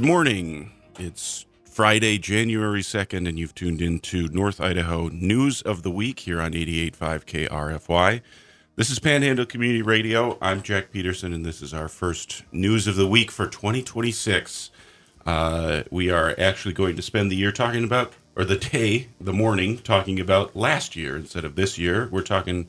Good morning. It's Friday, January 2nd, and you've tuned into North Idaho News of the Week here on 88.5 KRFY. This is Panhandle Community Radio. I'm Jack Peterson, and this is our first News of the Week for 2026. We are actually going to spend the year talking about, or the morning, talking about last year instead of this year. We're talking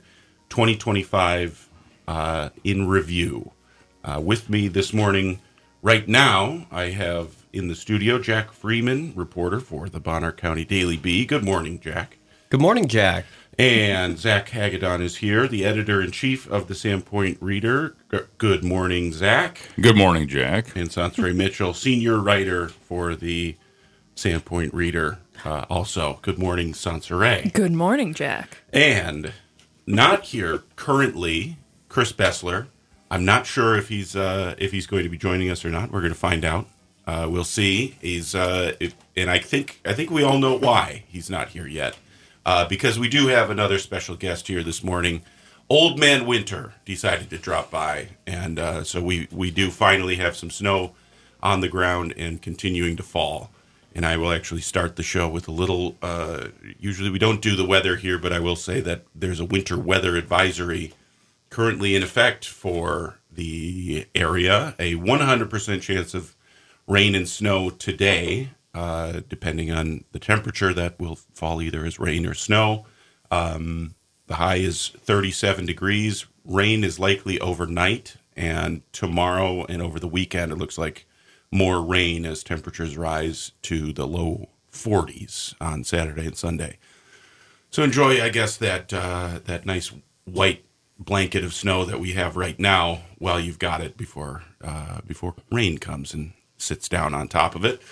2025 in review. With me this morning, right now, I have in the studio Jack Freeman, reporter for the Bonner County Daily Bee. Good morning, Jack. Good morning, Jack. And Zach Hagedorn is here, the editor-in-chief of the Sandpoint Reader. Good morning, Zach. Good morning, Jack. And Sansray Mitchell, senior writer for the Sandpoint Reader. Also, good morning, Sansray. Good morning, Jack. And not here currently, Chris Bessler. I'm not sure if he's going to be joining us or not. We're going to find out. We'll see. And I think we all know why he's not here yet. Because we do have another special guest here this morning. Old Man Winter decided to drop by, and so we do finally have some snow on the ground and continuing to fall. And I will actually start the show with a little, usually we don't do the weather here, but I will say that there's a winter weather advisory currently in effect for the area. A 100% chance of rain and snow today. Depending on the temperature, that will fall either as rain or snow. The high is 37 degrees. Rain is likely overnight, and tomorrow and over the weekend, it looks like more rain as temperatures rise to the low 40s on Saturday and Sunday. So enjoy, I guess, that nice white blanket of snow that we have right now while you've got it before rain comes and sits down on top of it.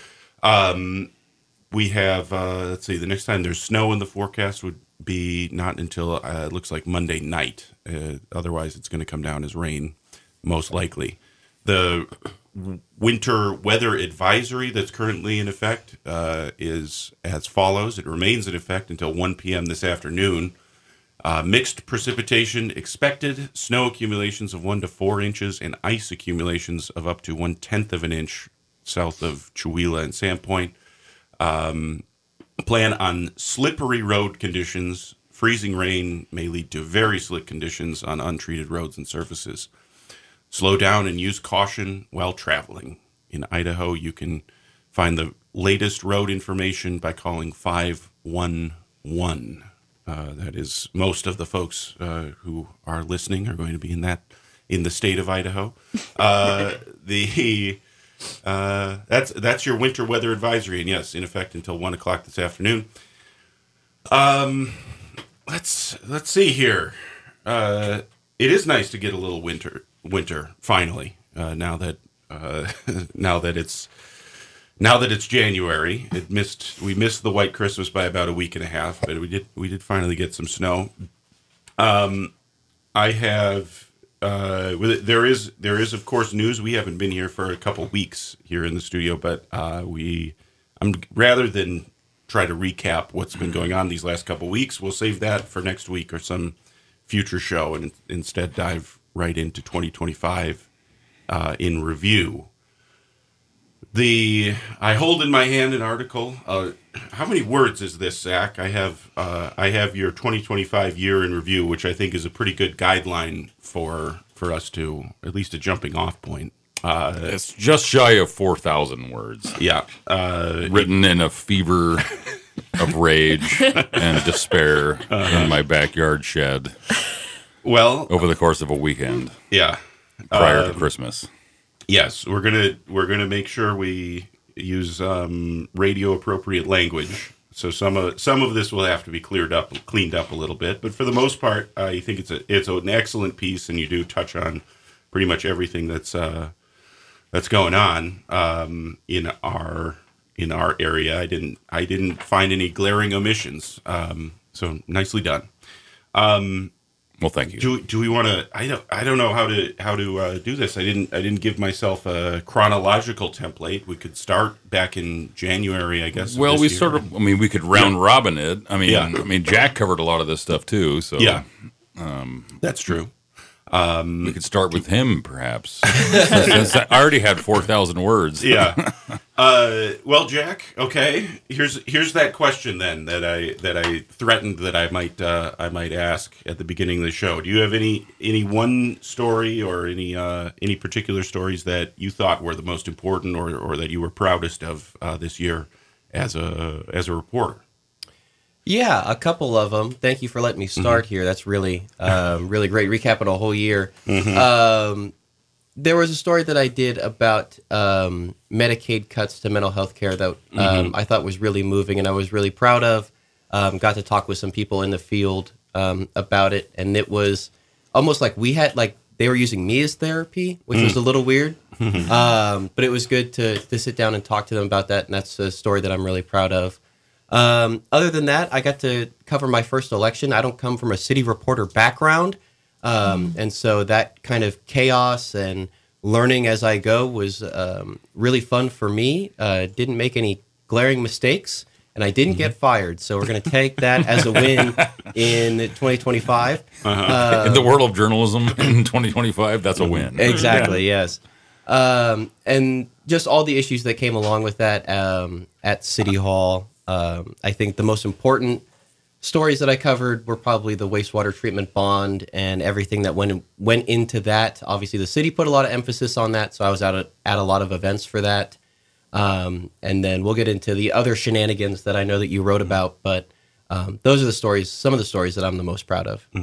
We have, let's see, the next time there's snow in the forecast would be not until it looks like Monday night. Otherwise, it's going to come down as rain, most likely. The winter weather advisory that's currently in effect is as follows. It remains in effect until 1 p.m. this afternoon. Mixed precipitation expected, snow accumulations of 1 to 4 inches, and ice accumulations of up to 1/10 of an inch south of Chewelah and Sandpoint. Plan on slippery road conditions. Freezing rain may lead to very slick conditions on untreated roads and surfaces. Slow down and use caution while traveling. In Idaho, you can find the latest road information by calling 511. That is, most of the folks who are listening are going to be in the state of Idaho. That's your winter weather advisory, and yes, in effect until 1 o'clock this afternoon. Let's see here. It is nice to get a little winter finally. Now that it's January, we missed the white Christmas by about a week and a half, but we did finally get some snow. I have. There is of course news. We haven't been here for a couple weeks here in the studio, but rather than try to recap what's been going on these last couple weeks, we'll save that for next week or some future show, and instead dive right into 2025 in review. I hold in my hand an article. How many words is this, Zach? I have your 2025 year in review, which I think is a pretty good guideline for us to, at least a jumping off point. It's just shy of 4,000 words. Yeah. Written in a fever of rage and despair in my backyard shed. Well, over the course of a weekend. Yeah. Prior to Christmas. Yes, we're gonna make sure we use radio appropriate language. So some of this will have to be cleaned up a little bit, but for the most part, I think it's an excellent piece, and you do touch on pretty much everything that's going on in our area. I didn't find any glaring omissions. So nicely done. Well, thank you. Do we want to? I don't know how to do this. I didn't give myself a chronological template. We could start back in January, I guess. Well, we could round robin it. I mean, Jack covered a lot of this stuff too. So yeah, that's true. We could start with him, perhaps. Since I already had 4,000 words. Yeah. Well, Jack. Okay. Here's that question then that I threatened that I might ask at the beginning of the show. Do you have any one story or any particular stories that you thought were the most important or that you were proudest of this year as a reporter? Yeah, a couple of them. Thank you for letting me start here. That's really really great recapping a whole year. There was a story that I did about Medicaid cuts to mental health care that I thought was really moving and I was really proud of. Got to talk with some people in the field about it, and it was almost like they were using me as therapy, which was a little weird. But it was good to sit down and talk to them about that, and that's a story that I'm really proud of. Other than that, I got to cover my first election. I don't come from a city reporter background. And so that kind of chaos and learning as I go was really fun for me. Didn't make any glaring mistakes, and I didn't get fired. So we're going to take that as a win in 2025. In the world of journalism in 2025, that's a win. Exactly, yes. And just all the issues that came along with that at City Hall. I think the most important stories that I covered were probably the wastewater treatment bond and everything that went into that. Obviously, the city put a lot of emphasis on that, so I was at a lot of events for that. And then we'll get into the other shenanigans that I know that you wrote about, but those are some of the stories that I'm the most proud of.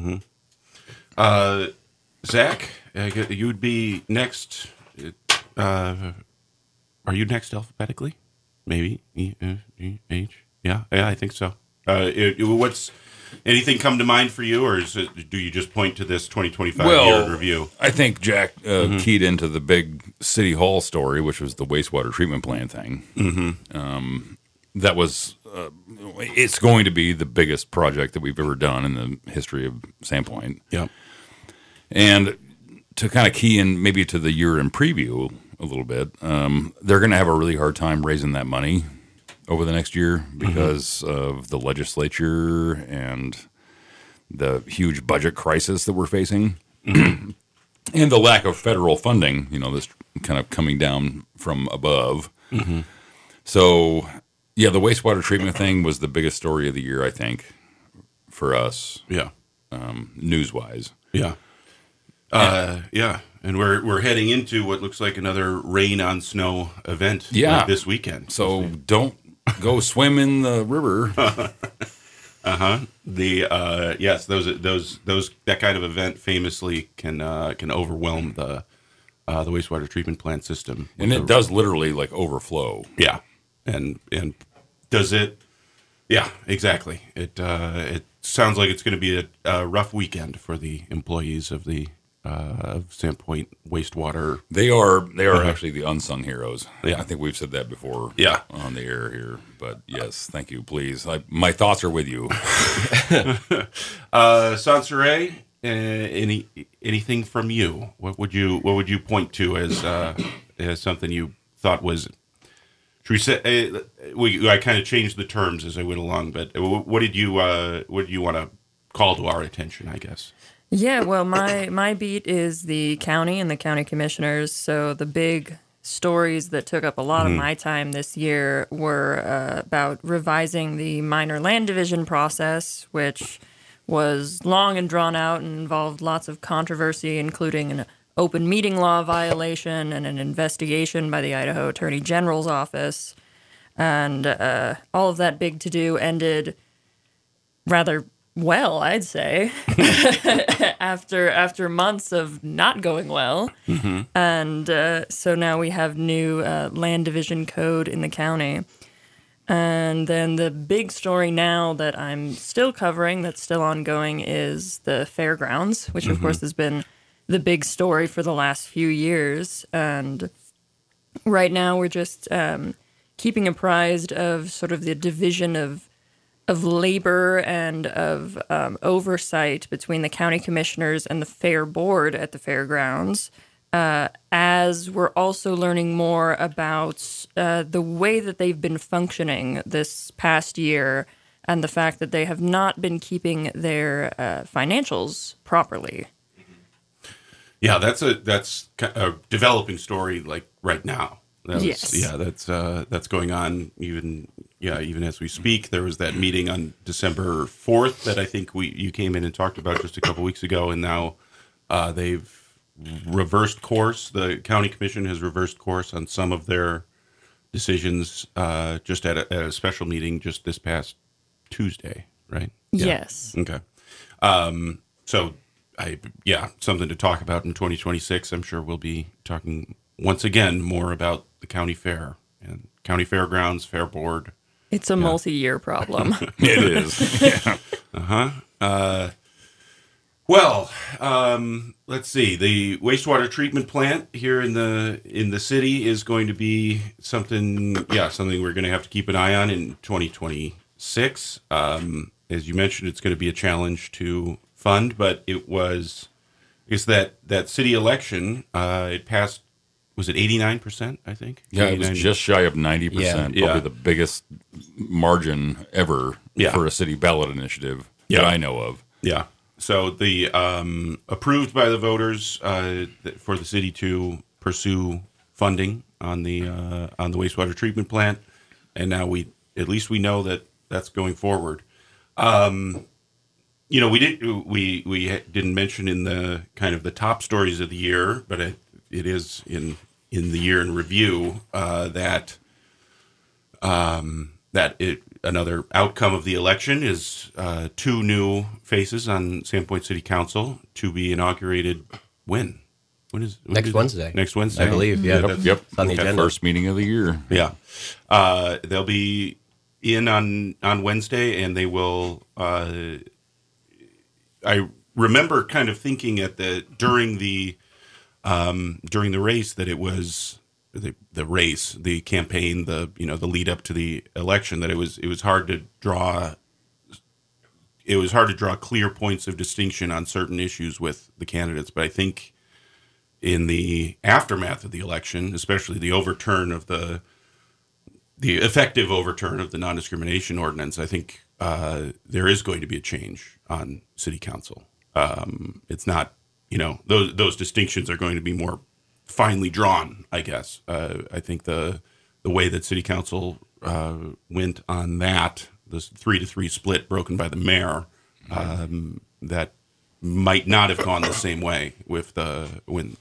Zach, you would be next. Are you next alphabetically? Maybe E, F, G, H. Yeah, I think so. What's anything come to mind for you, or do you just point to this 2025 year review? I think Jack keyed into the big City Hall story, which was the wastewater treatment plant thing. That was it's going to be the biggest project that we've ever done in the history of Sandpoint. Yeah, and to kind of key in maybe to the year in preview a little bit, they're going to have a really hard time raising that money over the next year because of the legislature and the huge budget crisis that we're facing and the lack of federal funding, this kind of coming down from above. So, yeah, the wastewater treatment thing was the biggest story of the year, I think, for us. Yeah. News-wise. Yeah. Yeah. And we're heading into what looks like another rain on snow event this weekend. So don't go swim in the river. Yes, those that kind of event famously can overwhelm the wastewater treatment plant system, and it does literally overflow. Yeah, and does it? Yeah, exactly. It sounds like it's going to be a rough weekend for the employees of the Sandpoint wastewater. They are actually the unsung heroes. Yeah. I think we've said that before. Yeah. On the air here, but yes, thank you. Please, my thoughts are with you. Sansaray, anything from you? What would you point to as something you thought was? Should we say? I kind of changed the terms as I went along, but what did you want to call to our attention? I guess. Yeah, well, my beat is the county and the county commissioners. So the big stories that took up a lot of my time this year were about revising the minor land division process, which was long and drawn out and involved lots of controversy, including an open meeting law violation and an investigation by the Idaho Attorney General's office. And all of that big to-do ended rather well, I'd say, after months of not going well. And so now we have new land division code in the county. And then the big story now that I'm still covering, that's still ongoing, is the fairgrounds, which of course has been the big story for the last few years. And right now we're just keeping apprised of sort of the division of labor and of oversight between the county commissioners and the fair board at the fairgrounds, as we're also learning more about the way that they've been functioning this past year and the fact that they have not been keeping their financials properly. Yeah, that's a developing story like right now. Yes. Yeah, that's going on even as we speak. There was that meeting on December 4th that I think you came in and talked about just a couple weeks ago, and now they've reversed course. The county commission has reversed course on some of their decisions just at a special meeting just this past Tuesday, right? Yeah. Yes. Okay. So something to talk about in 2026. I'm sure we'll be talking once again more about the county fair and county fairgrounds, fair board. It's a multi-year problem. It is. Yeah. Well, let's see. The wastewater treatment plant here in the city is going to be something we're going to have to keep an eye on in 2026. As you mentioned, it's going to be a challenge to fund, but it's that city election. It passed. Was it 89%? I think. Yeah, it was just shy of 90%. Yeah. Probably the biggest margin ever for a city ballot initiative that I know of. Yeah. So the approved by the voters for the city to pursue funding on the wastewater treatment plant, and now we know that that's going forward. We didn't mention in the kind of the top stories of the year, but it is in the year in review another outcome of the election is 2 new faces on Sandpoint City Council to be inaugurated. When is Next Wednesday. Next Wednesday, I believe. Yeah. Yep. It's on the agenda. First meeting of the year. Yeah, they'll be in on Wednesday, and they will. I remember kind of thinking during the race that it was the campaign, the lead up to the election, that it was hard to draw clear points of distinction on certain issues with the candidates. But I think in the aftermath of the election, especially the effective overturn of the non-discrimination ordinance, I think there is going to be a change on city council. It's not, those distinctions are going to be more finely drawn, I guess. I think the way that city council went on that, this 3-3 split broken by the mayor, that might not have gone the same way with when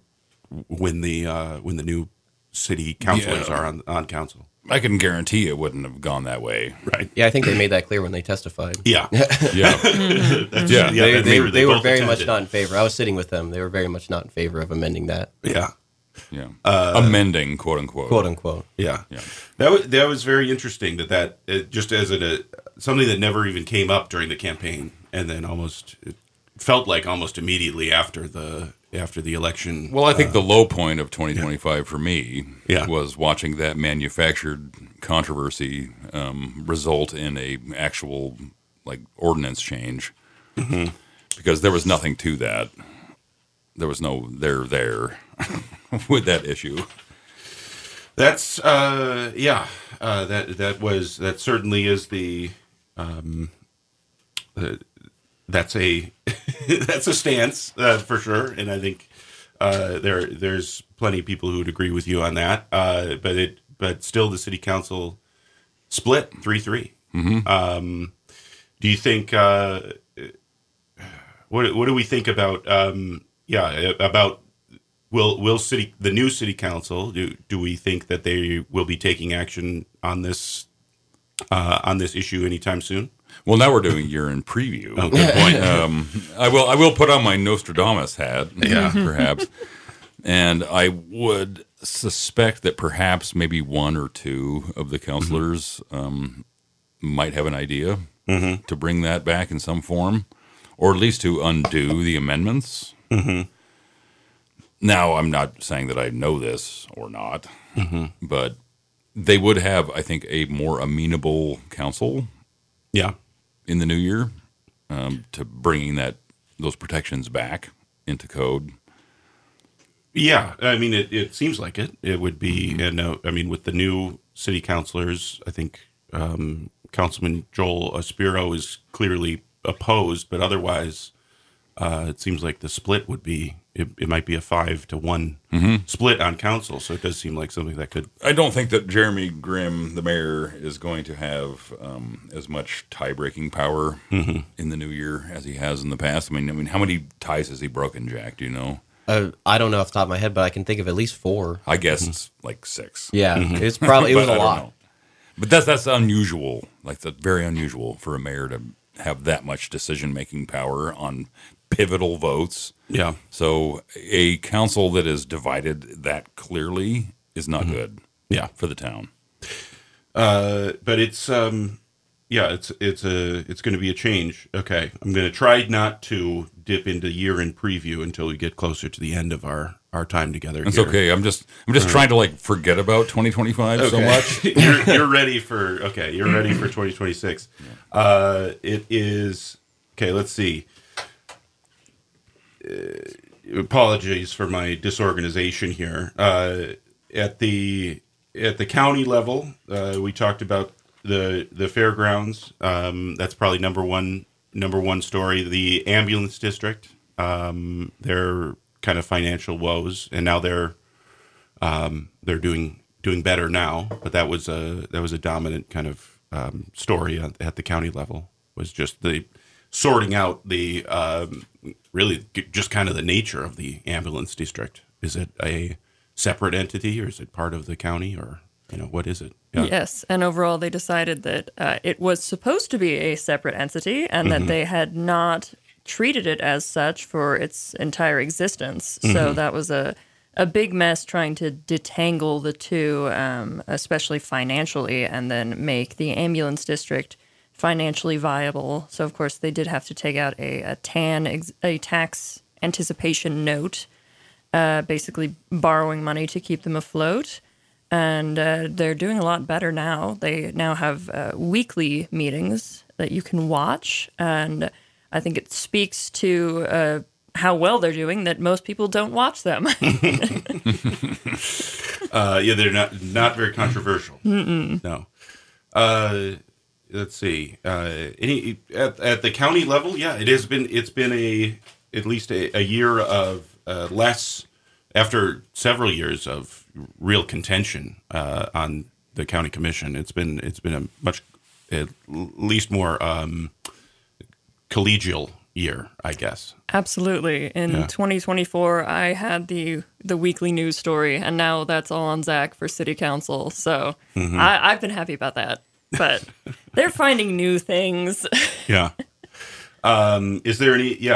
the new city councilors are on council. I can guarantee it wouldn't have gone that way. Right. Yeah, I think they made that clear when they testified. Yeah. Yeah. They were both very much attended. not in favor. I was sitting with them. They were very much not in favor of amending that, Yeah. Yeah. Amending, quote unquote. quote unquote. Yeah. Yeah. That was very interesting that just as something that never even came up during the campaign, and then it felt like almost immediately after the election. Well, I think the low point of 2025 for me Yeah. was watching that manufactured controversy result in a actual ordinance change, because there was nothing to that. There was no there with that issue. That's that certainly is the that's a that's a stance for sure, and I think there's plenty of people who would agree with you on that. But still, the city council split 3-3. Do you think? What do we think about? About the new city council? Do we think that they will be taking action on this issue anytime soon? Well, now we're doing year in preview. Oh, good point. I will put on my Nostradamus hat, perhaps, and I would suspect that perhaps maybe 1 or 2 of the councilors might have an idea to bring that back in some form, or at least to undo the amendments. Now, I'm not saying that I know this or not, but they would have, I think, a more amenable council. Yeah. In the new year, to bringing those protections back into code. Yeah, I mean, it seems like it. It would be, and I mean, with the new city councilors, I think Councilman Joel Aspiro is clearly opposed, but otherwise, it seems like the split would be it might be a 5-1 split on council. So it does seem like something that could. I don't think that Jeremy Grimm, the mayor, is going to have as much tie-breaking power in the new year as he has in the past. I mean, how many ties has he broken, Jack? Do you know? I don't know off the top of my head, but I can think of at least 4. I guess it's like 6. Yeah, it's probably it was But a I don't lot. know. But that's unusual. Like, that's very unusual for a mayor to have that much decision-making power on pivotal votes. Yeah. So a council that is divided that clearly is not good. Yeah. For the town. But it's it's going to be a change. Okay, I'm going to try not to dip into year-end preview until we get closer to the end of our time together. It's here. okay. I'm just trying to like forget about 2025 so much. you're ready for 2026. It is okay. Let's see. Apologies for my disorganization here. At the county level, we talked about the fairgrounds. That's probably number one story. The ambulance district, their kind of financial woes, and now they're doing better now. But that was a dominant kind of story at the county level. Was just the sorting out the really just kind of the nature of the ambulance district. Is it a separate entity, or is it part of the county, or what is it? Yeah. Yes, and overall they decided that it was supposed to be a separate entity and that they had not treated it as such for its entire existence. So that was a big mess trying to detangle the two, especially financially, and then make the ambulance district financially viable. So, of course, they did have to take out a tax anticipation note, basically borrowing money to keep them afloat. And they're doing a lot better now. They now have weekly meetings that you can watch. And I think it speaks to how well they're doing that most people don't watch them. They're not very controversial. No. Let's see. Any at the county level, it's been at least a year of less, after several years of real contention on the county commission. It's been a much, at least more collegial year, I guess. Absolutely. In 2024, I had the weekly news story, and now that's all on Zach for city council. So I've been happy about that. But they're finding new things. Yeah. Is there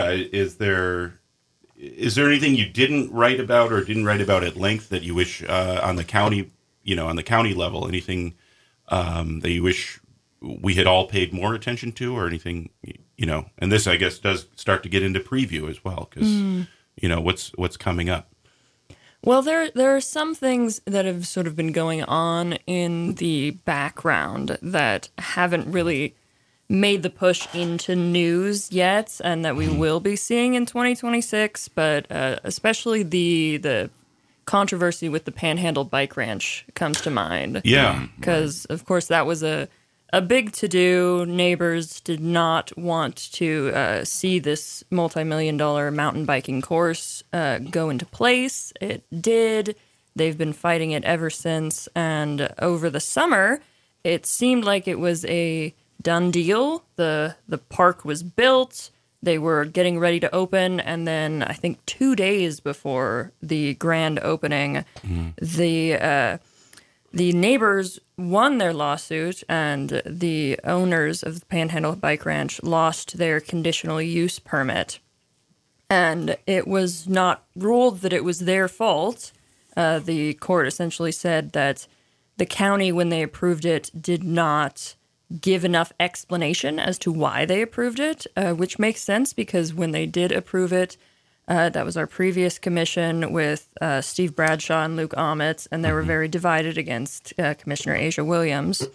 anything you didn't write about or didn't write about at length that you wish on the county level, anything that you wish we had all paid more attention to, or anything, and this, I guess, does start to get into preview as well, because what's coming up. Well, there are some things that have sort of been going on in the background that haven't really made the push into news yet, and that we will be seeing in 2026, but especially the controversy with the Panhandle Bike Ranch comes to mind. Yeah. Because, of course, that was a big to-do. Neighbors did not want to see this multi-million-dollar mountain biking course go into place. It did. They've been fighting it ever since, and over the summer, it seemed like it was a done deal. The park was built. They were getting ready to open, and then I think 2 days before the grand opening, the neighbors won their lawsuit, and the owners of the Panhandle Bike Ranch lost their conditional use permit. And it was not ruled that it was their fault. The court essentially said that the county, when they approved it, did not give enough explanation as to why they approved it, which makes sense because when they did approve it, that was our previous commission with Steve Bradshaw and Luke Omitz, and they were very divided against Commissioner Asia Williams.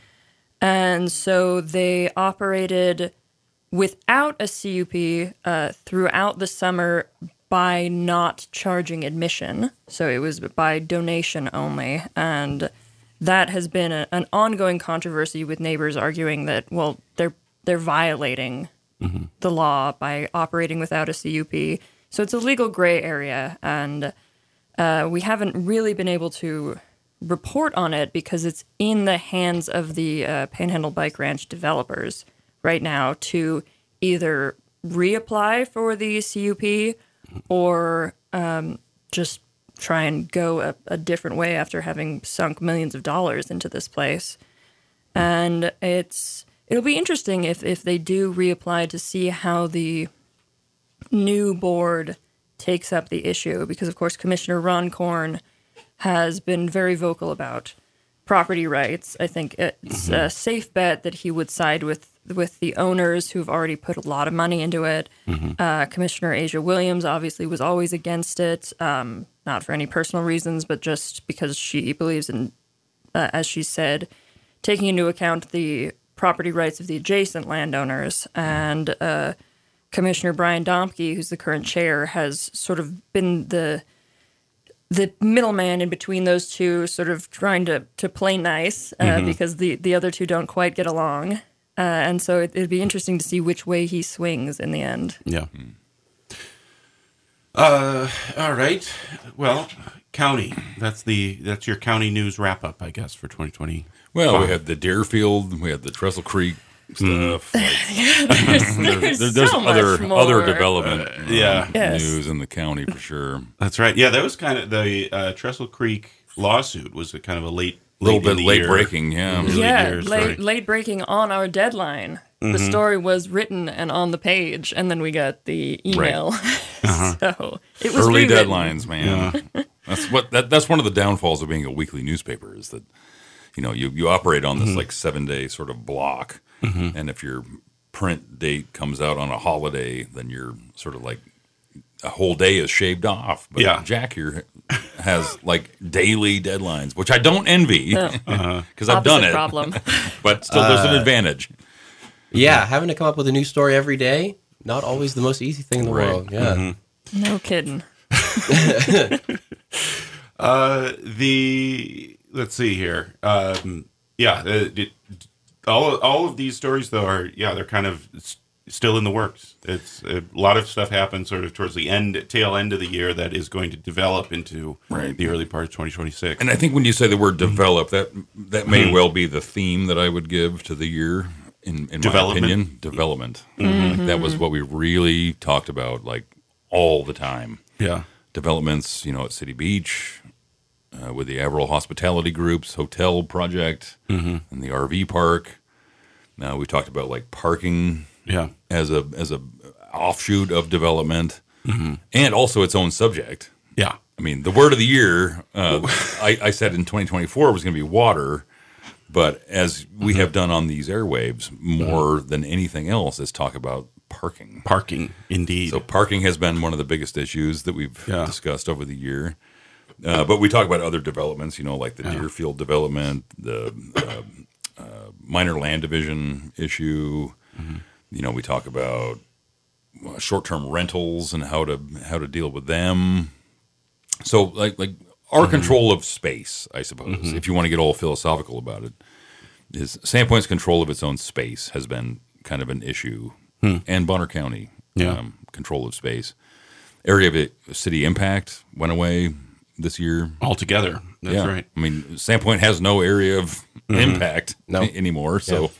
And so they operated without a CUP throughout the summer by not charging admission. So it was by donation only. And that has been an ongoing controversy with neighbors arguing that, well, they're violating the law by operating without a CUP. So it's a legal gray area, and we haven't really been able to report on it because it's in the hands of the Panhandle Bike Ranch developers right now to either reapply for the CUP or just try and go a different way after having sunk millions of dollars into this place. And it'll be interesting if they do reapply to see how the new board takes up the issue, because of course Commissioner Ron Korn has been very vocal about property rights. I think it's a safe bet that he would side with the owners who've already put a lot of money into it. Commissioner Asia Williams obviously was always against it, not for any personal reasons, but just because she believes in, as she said, taking into account the property rights of the adjacent landowners. And Commissioner Brian Domke, who's the current chair, has sort of been the middleman in between those two, sort of trying to play nice because the other two don't quite get along. And so it'd be interesting to see which way he swings in the end. Yeah. All right. Well, county. That's your county news wrap up, I guess, for 2020. Well, we had the Deerfield, we had the Trestle Creek stuff. There's so much other more. development Yes. news in the county for sure. That's right. Yeah, that was kind of the Trestle Creek lawsuit was a kind of a late Little bit in the late year. breaking, yeah. Really Yeah, year story. late breaking on our deadline. The story was written and on the page, and then we got the email. So it was Early rewritten. deadlines, man. That's one of the downfalls of being a weekly newspaper is that you operate on this like 7-day sort of block, and if your print date comes out on a holiday, then you're sort of like a whole day is shaved off. But Jack here has like daily deadlines, which I don't envy because I've done Opposite it. problem. But still, there's an advantage. Yeah, having to come up with a new story every day, not always the most easy thing in the world. Yeah. No kidding. Let's see here. All of these stories though are they're kind of still in the works. It's a lot of stuff happens sort of towards the tail end of the year that is going to develop into the early part of 2026. And I think when you say the word develop, that may well be the theme that I would give to the year. In my opinion, development. Like that was what we really talked about, like all the time. Yeah, Developments, at City Beach, with the Averill Hospitality Group's hotel project, and the RV park. Now we talked about like parking, as a offshoot of development, and also its own subject. Yeah, I mean, the word of the year, I said in 2024 was going to be water. But as we have done on these airwaves, more than anything else is talk about parking. Parking, indeed. So parking has been one of the biggest issues that we've discussed over the year. But we talk about other developments, like the Deerfield development, the minor land division issue. We talk about short-term rentals and how to deal with them. So like our control of space, I suppose, if you want to get all philosophical about it, is Sandpoint's control of its own space has been kind of an issue, and Bonner County control of space. Area of it, city impact went away this year altogether. That's right. I mean, Sandpoint has no area of impact anymore. So,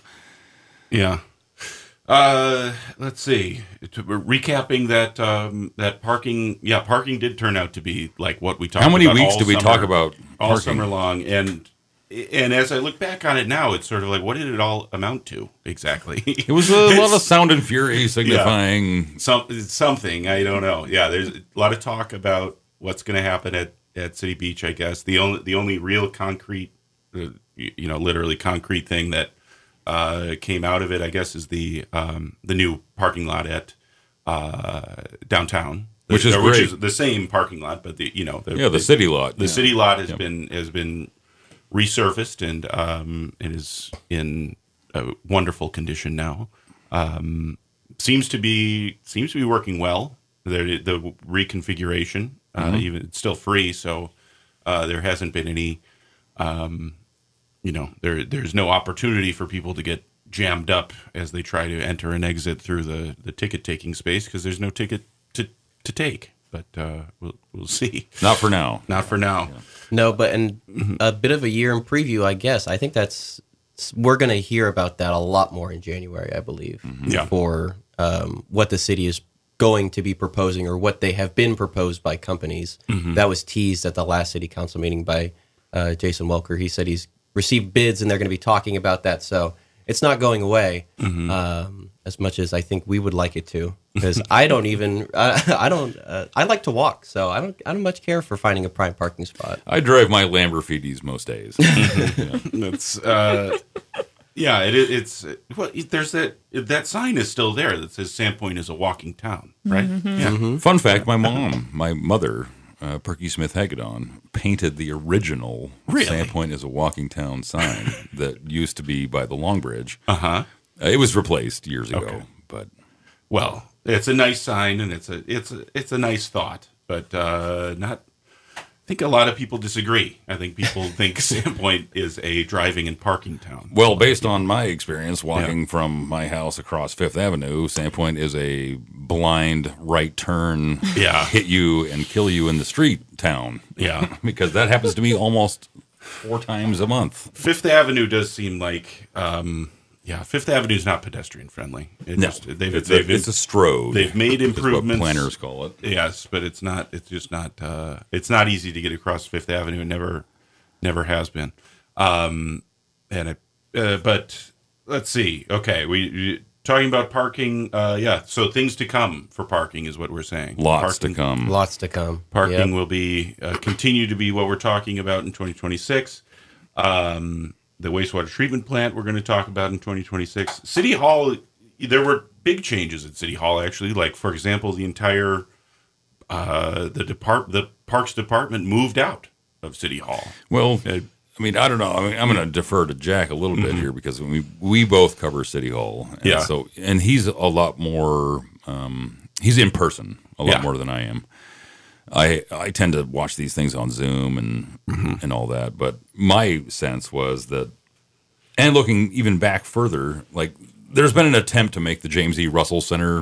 let's see. Recapping that parking. Yeah, parking did turn out to be like what we talked about. How many weeks did we talk about all parking? summer long? And as I look back on it now, it's sort of like, what did it all amount to exactly? It was a lot of sound and fury signifying something. I don't know. Yeah, there's a lot of talk about what's going to happen at City Beach. I guess the only real concrete, literally concrete thing that came out of it, I guess, is the new parking lot at downtown, which is the same parking lot, but the city lot. The city lot has been resurfaced and is in a wonderful condition now. Seems to be working well. The reconfiguration, even it's still free, so there hasn't been any. There's no opportunity for people to get jammed up as they try to enter and exit through the ticket taking space because there's no ticket to to take, but we'll see. Not for now. Not for now. No, but in a bit of a year in preview, I guess. I think we're going to hear about that a lot more in January, I believe, Yeah. for what the city is going to be proposing or what they have been proposed by companies. That was teased at the last city council meeting by Jason Welker. He said he's received bids and they're going to be talking about that. So it's not going away as much as I think we would like it to. Because I don't even, I like to walk, so I don't much care for finding a prime parking spot. I drive my Lamborghinis most days. It's it's well, there's that sign is still there that says Sandpoint is a walking town, right? Yeah. Fun fact: my mother, Perky Smith Hagedon, painted the original Really? Sandpoint is a walking town sign that used to be by the Long Bridge. Uh-huh. It was replaced years ago, Okay. but Well, it's a nice sign and it's a nice thought, but not. I think a lot of people disagree. I think people think Sandpoint is a driving and parking town. well, based on my experience walking from my house across Fifth Avenue, Sandpoint is a blind right turn, Yeah. hit you and kill you in the street town. Yeah. Because that happens to me almost 4 times a month. Fifth Avenue does seem like, Fifth Avenue is not pedestrian friendly. It's a strode. They've made is what improvements. planners call it. Yes, but it's not. It's just not. It's not easy to get across Fifth Avenue. It never has been. But let's see. Okay, we talking about parking. So things to come for parking is what we're saying. Lots Parking- to come. Lots to come. Parking Yep. will be continue to be what we're talking about in 2026. The wastewater treatment plant we're going to talk about in 2026. City Hall, there were big changes at City Hall actually. Like for example, the entire the Parks Department moved out of City Hall. Well, I mean, I don't know. I mean, I'm going to defer to Jack a little bit here because we both cover City Hall. And Yeah. So, and he's a lot more. He's in person a lot Yeah. more than I am. I tend to watch these things on Zoom and all that, but my sense was that, and looking even back further, like there's been an attempt to make the James E. Russell Center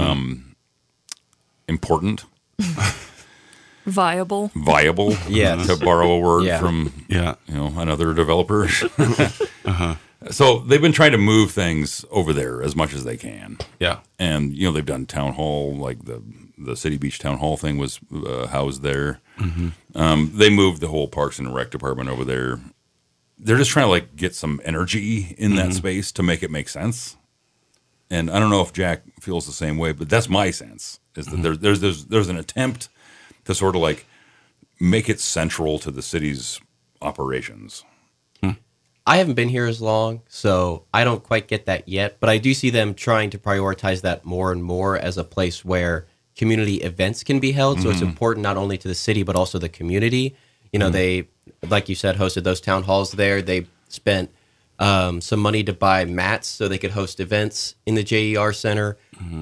Viable. viable, Yes. to borrow a word Yeah. from Yeah. another developer. So they've been trying to move things over there as much as they can. Yeah. And they've done town hall, like the City Beach Town Hall thing was housed there. They moved the whole Parks and Rec department over there. They're just trying to like get some energy in that space to make it make sense. And I don't know if Jack feels the same way, but that's my sense is that there's an attempt to sort of like make it central to the city's operations. I haven't been here as long, so I don't quite get that yet. But I do see them trying to prioritize that more and more as a place where community events can be held. So it's important not only to the city, but also the community. They, like you said, hosted those town halls there. They spent some money to buy mats so they could host events in the JER Center.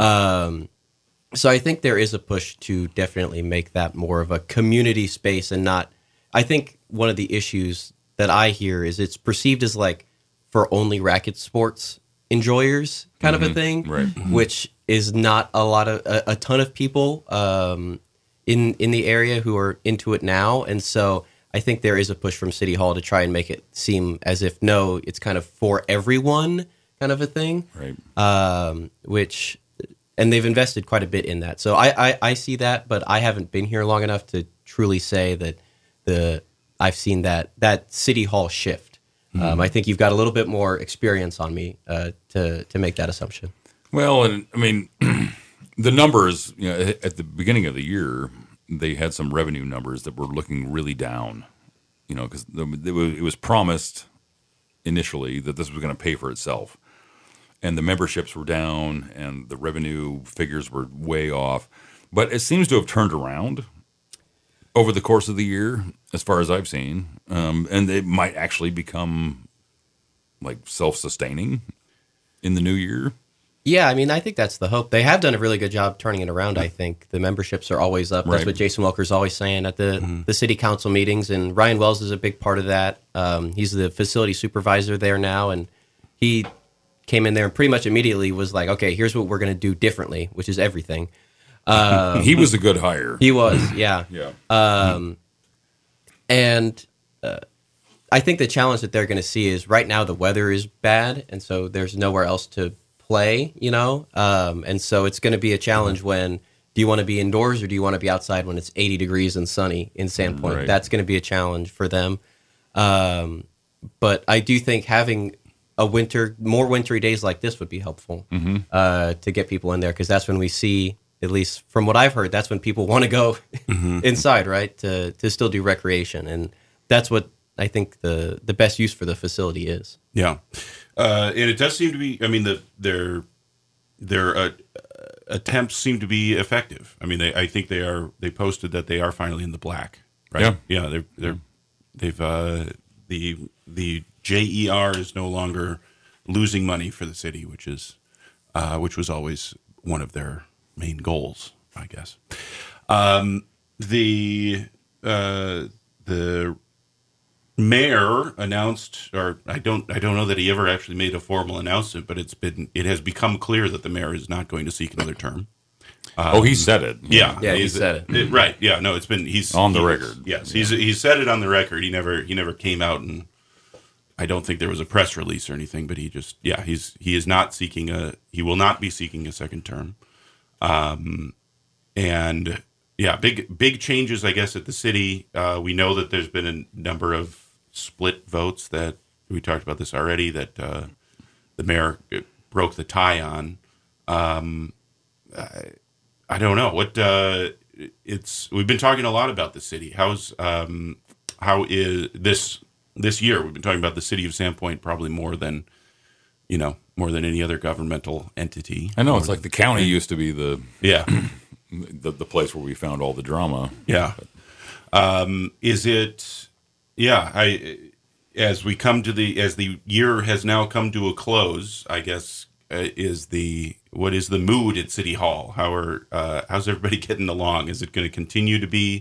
So I think there is a push to definitely make that more of a community space and not. I think one of the issues that I hear is it's perceived as like for only racket sports enjoyers kind of a thing, Right. which is not a ton of people in the area who are into it now. And so I think there is a push from City Hall to try and make it seem as if, no, it's kind of for everyone kind of a thing. Right. And they've invested quite a bit in that. So I see that, but I haven't been here long enough to truly say that I've seen that City Hall shift. I think you've got a little bit more experience on me to make that assumption. Well, and I mean, the numbers, at the beginning of the year, they had some revenue numbers that were looking really down, because it was promised initially that this was going to pay for itself. And the memberships were down and the revenue figures were way off. But it seems to have turned around over the course of the year, as far as I've seen. And it might actually become like self-sustaining in the new year. Yeah, I mean, I think that's the hope. They have done a really good job turning it around, I think. The memberships are always up. That's Right. what Jason Welker's always saying at the city council meetings, and Ryan Wells is a big part of that. He's the facility supervisor there now, and he came in there and pretty much immediately was like, okay, here's what we're going to do differently, which is everything. He was a good hire. He was, yeah. Yeah. And I think the challenge that they're going to see is right now the weather is bad, and so there's nowhere else to play, and so it's going to be a challenge when do you want to be indoors or do you want to be outside when it's 80 degrees and sunny in Sandpoint? Right. That's going to be a challenge for them. But I do think having more wintry days like this would be helpful to get people in there, because that's when we see, at least from what I've heard, that's when people want to go inside, right, to still do recreation. And that's what I think the best use for the facility is. Yeah. And it does seem to be, I mean, their attempts seem to be effective. I mean, I think they posted that they are finally in the black, right? Yeah. Yeah, they've the JER is no longer losing money for the city, which was always one of their main goals, I guess. The mayor announced, or I don't know that he ever actually made a formal announcement, but it has become clear that the mayor is not going to seek another term. He said it. Yeah, he said it. Right. Yeah. No, he's on the record. Yes, he said it on the record. He never came out, and I don't think there was a press release or anything. But he is not seeking he will not be seeking a second term. And yeah, big changes, I guess, at the city. We know that there's been a number of split votes that we talked about this already, that the mayor broke the tie on. I don't know what we've been talking a lot about the city. How is this year? We've been talking about the city of Sandpoint probably more than any other governmental entity. I know, it's like the county used to be the place where we found all the drama. Yeah. Is it? Yeah. As the year has now come to a close, I guess, what is the mood at City Hall? How's everybody getting along? Is it going to continue to be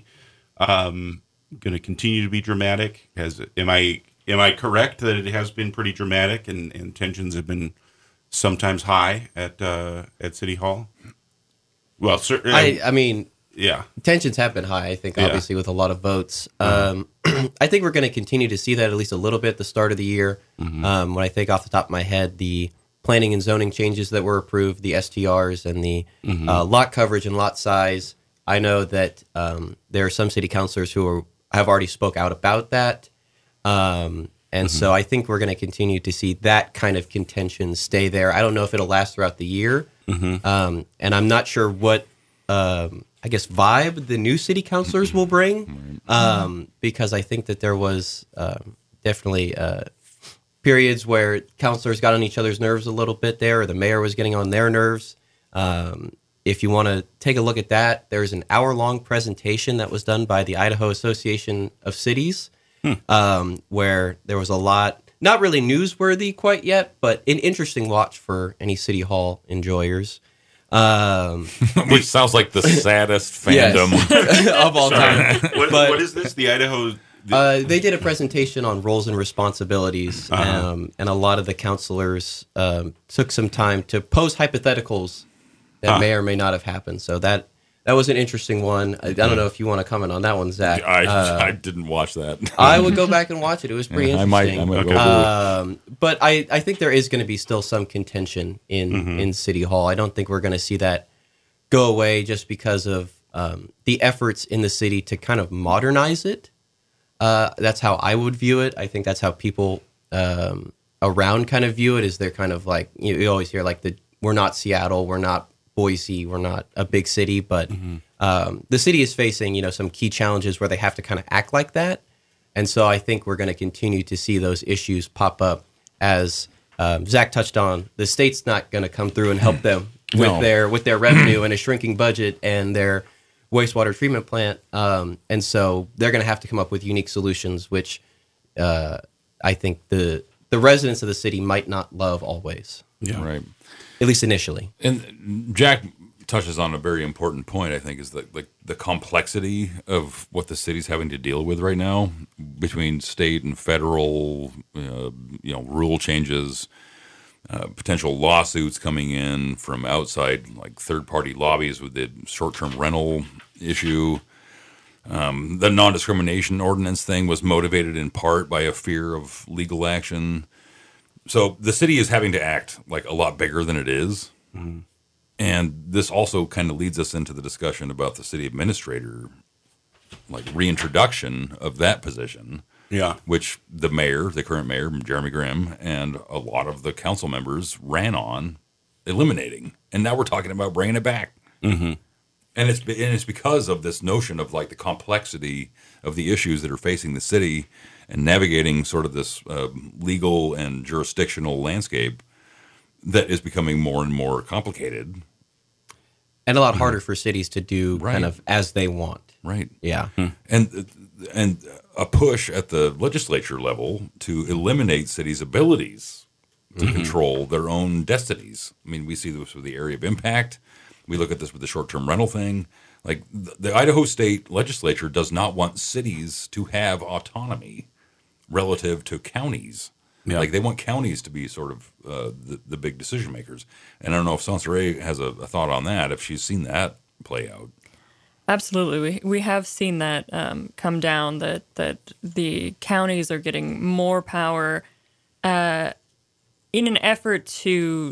dramatic? Am I correct that it has been pretty dramatic and tensions have been sometimes high at City Hall? Well, certainly. I mean, yeah, tensions have been high, I think, obviously, with a lot of votes. I think we're going to continue to see that at least a little bit at the start of the year. When I think off the top of my head, the planning and zoning changes that were approved, the STRs and the lot coverage and lot size, I know that there are some city councilors who have already spoke out about that. And so I think we're going to continue to see that kind of contention stay there. I don't know if it'll last throughout the year. And I'm not sure what, I guess, vibe the new city councilors will bring, because I think that there was definitely periods where councilors got on each other's nerves a little bit there, or the mayor was getting on their nerves. If you want to take a look at that, there's an hour-long presentation that was done by the Idaho Association of Cities, where there was a lot, not really newsworthy quite yet, but an interesting watch for any City Hall enjoyers. Which sounds like the saddest fandom of all time. What is this? The Idaho... They did a presentation on roles and responsibilities, and a lot of the counselors took some time to pose hypotheticals that may or may not have happened. So that was an interesting one. I don't know if you want to comment on that one, Zach. I didn't watch that. I would go back and watch it. It was pretty interesting. I might go but I think there is going to be still some contention in City Hall. I don't think we're going to see that go away just because of the efforts in the city to kind of modernize it. That's how I would view it. I think that's how people around kind of view it. Is they're kind of like, you always hear like we're not Seattle, we're not Boise, we're not a big city, but the city is facing some key challenges where they have to kind of act like that, and so I think we're going to continue to see those issues pop up as Zach touched on. The state's not going to come through and help them with their revenue and a shrinking budget and their wastewater treatment plant, and so they're going to have to come up with unique solutions, which I think the residents of the city might not love always. Yeah. Right. At least initially. And Jack touches on a very important point, I think, is the complexity of what the city's having to deal with right now between state and federal, rule changes. potential lawsuits coming in from outside, like third-party lobbies with the short-term rental issue. The non-discrimination ordinance thing was motivated in part by a fear of legal action. So the city is having to act like a lot bigger than it is. Mm-hmm. And this also kind of leads us into the discussion about the city administrator, like reintroduction of that position. Yeah. Which the mayor, the current mayor, Jeremy Grimm, and a lot of the council members ran on eliminating. And now we're talking about bringing it back. Mm-hmm. And it's because of this notion of like the complexity of the issues that are facing the city and navigating sort of this legal and jurisdictional landscape that is becoming more and more complicated. And a lot harder for cities to do Right. kind of as they want. Right. Yeah. And a push at the legislature level to eliminate cities' abilities to control their own destinies. I mean, we see this with the area of impact. We look at this with the short-term rental thing. Like the Idaho State Legislature does not want cities to have autonomy relative to counties. Yeah. Like they want counties to be sort of the big decision makers. And I don't know if Sansaray has a thought on that, if she's seen that play out. Absolutely. We have seen that come down, that the counties are getting more power in an effort to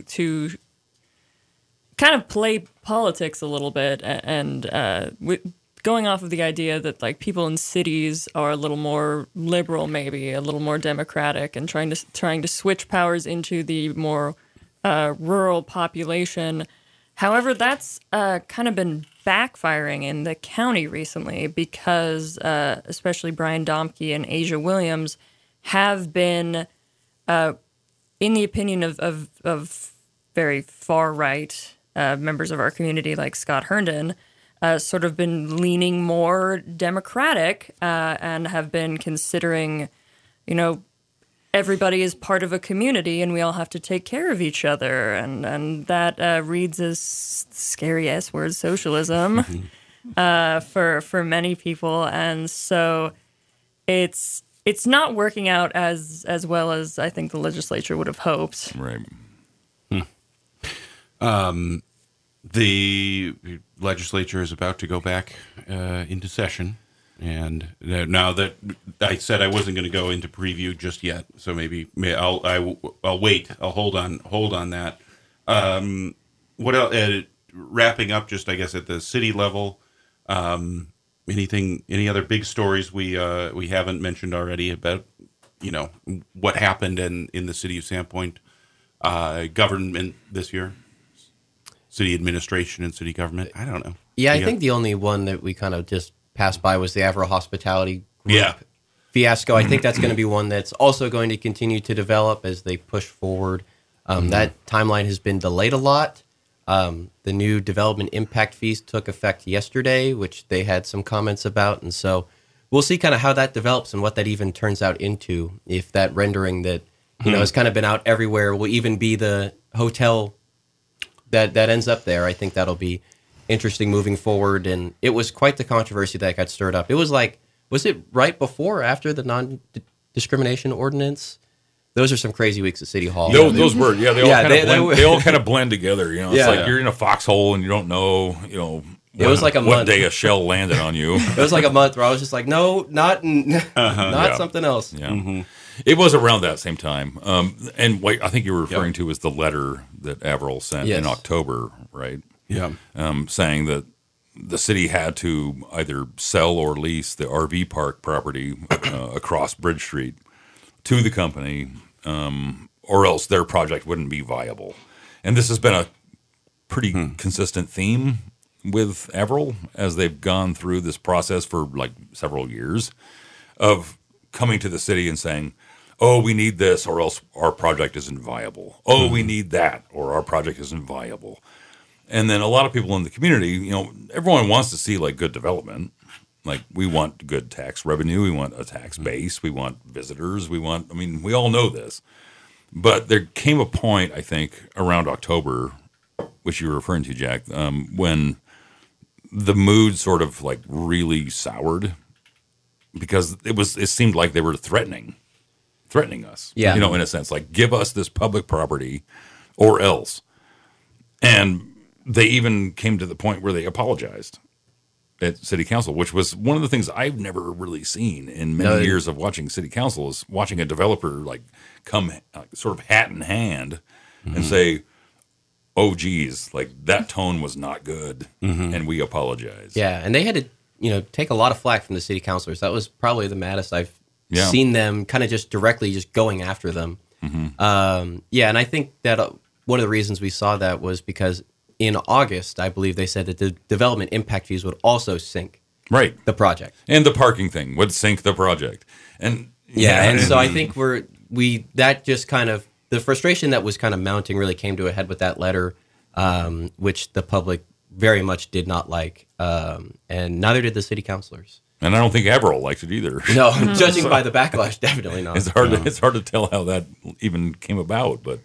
kind of play politics a little bit, and going off of the idea that like people in cities are a little more liberal, maybe a little more democratic, and trying to switch powers into the more rural population. However, that's kind of been backfiring in the county recently because especially Brian Domke and Asia Williams have been, in the opinion of very far right members of our community like Scott Herndon, sort of been leaning more democratic and have been considering, everybody is part of a community and we all have to take care of each other. And that reads as scary S-word socialism for many people. And so it's not working out as well as I think the legislature would have hoped. Right. The legislature is about to go back into session. And now that I said I wasn't going to go into preview just yet, so maybe I'll wait. I'll hold on that. What else? Wrapping up, just I guess at the city level, any other big stories we haven't mentioned already about what happened in the city of Sandpoint government this year, city administration and city government. I don't know. Yeah, I think the only one that we kind of just passed by was the Averill Hospitality Group fiasco. I think that's going to be one that's also going to continue to develop as they push forward. That timeline has been delayed a lot. The new development impact fees took effect yesterday, which they had some comments about. And so we'll see kind of how that develops and what that even turns out into. If that rendering that has kind of been out everywhere will even be the hotel that ends up there. I think that'll be interesting moving forward. And it was quite the controversy that got stirred up. It was like, was it right before or after the non-discrimination ordinance? Those are some crazy weeks at City Hall. Those were, they all kind of blend together. It's like you're in a foxhole and you don't know, it was like a month. What day a shell landed on you. It was like a month where I was just like, no, not something else. Yeah. Mm-hmm. It was around that same time. And what I think you were referring to was the letter that Averill sent in October, right? Yeah. Saying that the city had to either sell or lease the RV park property across Bridge Street to the company, or else their project wouldn't be viable. And this has been a pretty consistent theme with Averill as they've gone through this process for like several years of coming to the city and saying, oh, we need this or else our project isn't viable. Oh, we need that or our project isn't viable. And then a lot of people in the community, everyone wants to see like good development. Like we want good tax revenue. We want a tax base. We want visitors. We all know this. But there came a point, I think, around October, which you were referring to, Jack, when the mood sort of like really soured because it seemed like they were threatening threatening us. Yeah. You know, in a sense, like, give us this public property or else. And they even came to the point where they apologized at city council, which was one of the things I've never really seen in many years of watching city council, is watching a developer like come sort of hat in hand and say, oh, geez, like that tone was not good. And we apologize. Yeah, and they had to, take a lot of flack from the city councilors. That was probably the maddest I've seen them kind of just directly just going after them. And I think that one of the reasons we saw that was because in August, I believe they said that the development impact fees would also sink the project. And the parking thing would sink the project. And and so I think that just kind of, the frustration that was kind of mounting really came to a head with that letter, which the public very much did not like, and neither did the city councilors. And I don't think Averill liked it either. No, judging by the backlash, definitely not. It's hard to tell how that even came about, but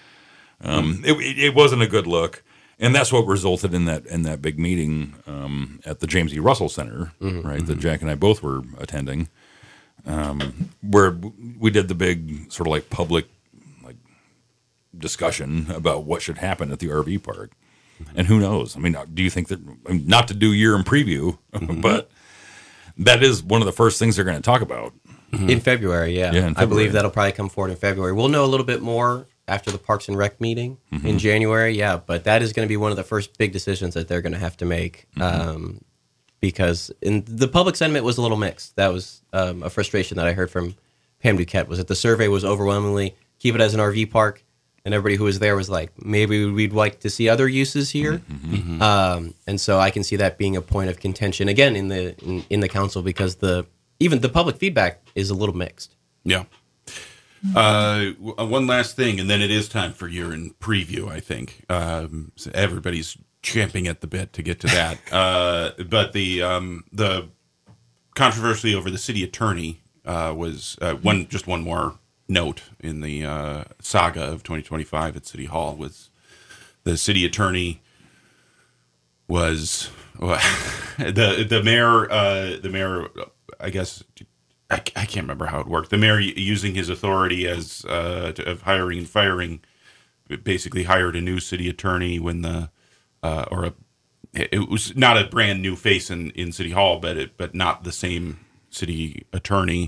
it wasn't a good look. And that's what resulted in that big meeting at the James E. Russell Center, right? That Jack and I both were attending, where we did the big sort of like public discussion about what should happen at the RV park. And who knows? I mean, do you think that, not to do year in preview, but that is one of the first things they're going to talk about in February? Yeah, in February. I believe that'll probably come forward in February. We'll know a little bit more after the Parks and Rec meeting in January, but that is going to be one of the first big decisions that they're going to have to make, because the public sentiment was a little mixed. That was a frustration that I heard from Pam Duquette, was that the survey was overwhelmingly keep it as an RV park, and everybody who was there was like, maybe we'd like to see other uses here. And so I can see that being a point of contention again in the council, because even the public feedback is a little mixed. Yeah. One last thing, and then it is time for year in preview, I think. So everybody's champing at the bit to get to that. But the controversy over the city attorney was one more note in the saga of 2025 at City Hall. Was the city attorney was the mayor, I guess. I can't remember how it worked. The mayor, using his authority as of hiring and firing, basically hired a new city attorney when it was not a brand new face in City Hall, but not the same city attorney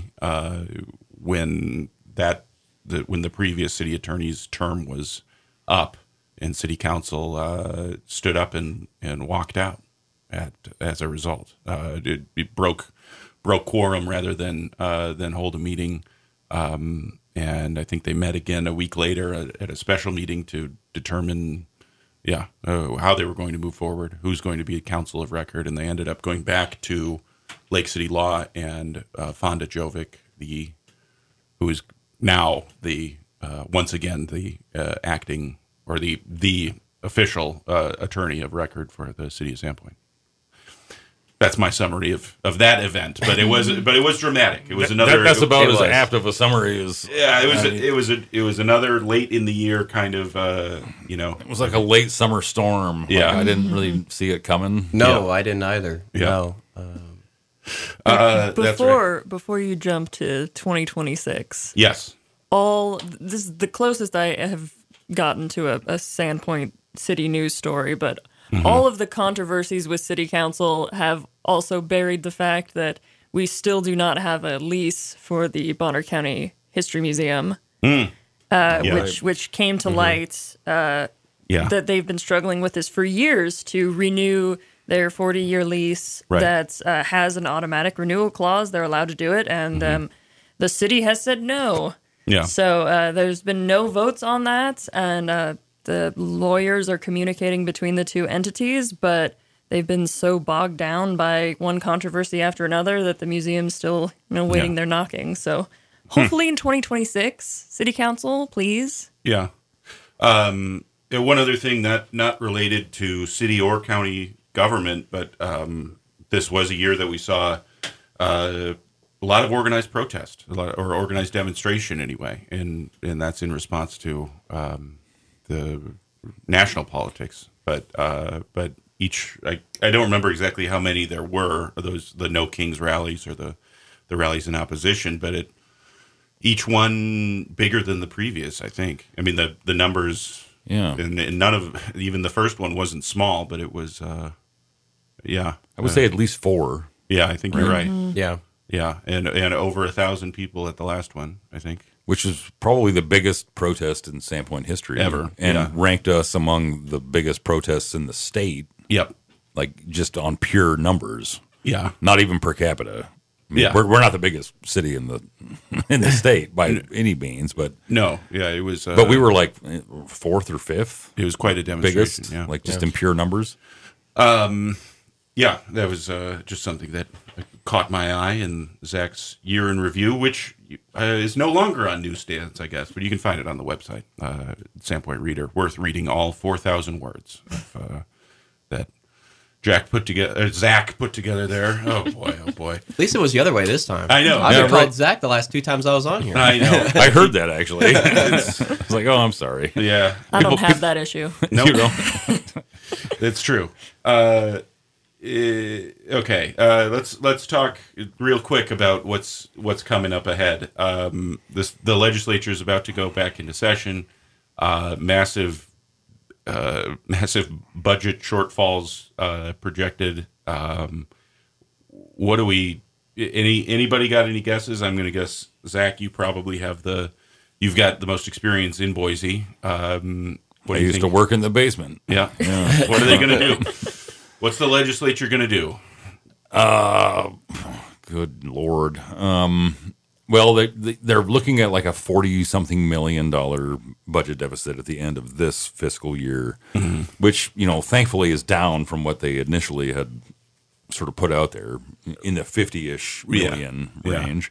when the previous city attorney's term was up, and city council stood up and walked out as a result. It broke quorum rather than hold a meeting, and I think they met again a week later at a special meeting to determine how they were going to move forward, who's going to be a council of record, and they ended up going back to Lake City Law and Fonda Jovic, who is now once again the acting or the official attorney of record for the city of Sandpoint. That's my summary of that event, but it was dramatic. It was another. That's about as apt of a summary as. Yeah, it was another late in the year kind of. It was like a late summer storm. Yeah, I didn't really see it coming. No, I didn't either. Yeah. No. Before you jump to 2026. Yes. This is the closest I have gotten to a Sandpoint City news story, but. All of the controversies with City Council have also buried the fact that we still do not have a lease for the Bonner County History Museum, which came to light that they've been struggling with this for years to renew their 40-year lease that has an automatic renewal clause. They're allowed to do it, and the city has said no. Yeah. So there's been no votes on that, and the lawyers are communicating between the two entities, but they've been so bogged down by one controversy after another that the museum's still, waiting their knocking. So hopefully in 2026, City Council, please. Yeah. One other thing not related to city or county government, but this was a year that we saw a lot of organized protest, or organized demonstration anyway, and that's in response to the national politics, but each I don't remember exactly how many there were, the No Kings rallies or the rallies in opposition, but each one bigger than the previous, I think. I mean, the numbers, Yeah. and none of, even the first one wasn't small, but it was, yeah. I would say at least 4. Yeah, I think you're right. Yeah. Yeah, and over 1,000 people at the last one, I think. Which is probably the biggest protest in Sandpoint history Ever, and yeah. ranked us among the biggest protests in the state, Yep. like just on pure numbers, Yeah. not even per capita. I mean, Yeah. we're not the biggest city in the state by any means, but No, yeah, it was. but we were like 4th or 5th It was quite a demonstration. biggest, Yeah. like just in pure numbers. Yeah, that was just something that caught my eye in Zach's year in review, which is no longer on newsstands, I guess, but you can find it on the website, Sandpoint Reader. Worth reading all 4,000 words of, that Zach put together there. Oh boy, oh boy. At least it was the other way this time. I know. I've Yeah, been called right. Zach the last 2 times I was on here. I know. I heard that actually. I was like, oh, I'm sorry. Yeah, I don't have that issue. no, You know? it's true. Okay, let's talk real quick about what's coming up ahead. The legislature is about to go back into session. Massive budget shortfalls projected. What do we? Anybody got any guesses? I'm going to guess, Zach. You've got the most experience in Boise. What do I you used to think? work in the basement. Yeah. What are they going to do? What's the legislature going to do? Good Lord. Well, they're looking at like a $40-something million budget deficit at the end of this fiscal year, which, thankfully is down from what they initially had sort of put out there in the 50-ish million range.